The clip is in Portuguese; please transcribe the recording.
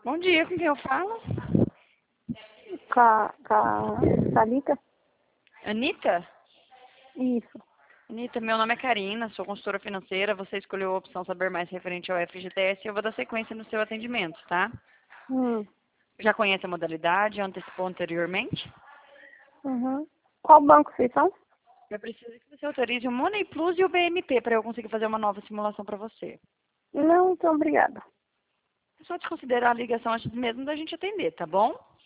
Bom dia, com quem eu falo? Com a Thalita? Anitta? Isso. Anitta, meu nome é Karina, sou consultora financeira. Você escolheu a opção Saber Mais referente ao FGTS e eu vou dar sequência no seu atendimento, tá? Hum. Já conhece a modalidade? Antecipou anteriormente? Uhum. Qual banco vocês são? Eu preciso que você autorize o Money Plus e o BMP para eu conseguir fazer uma nova simulação para você. Não, então obrigada. É só desconsiderar a ligação antes mesmo da gente atender, tá bom?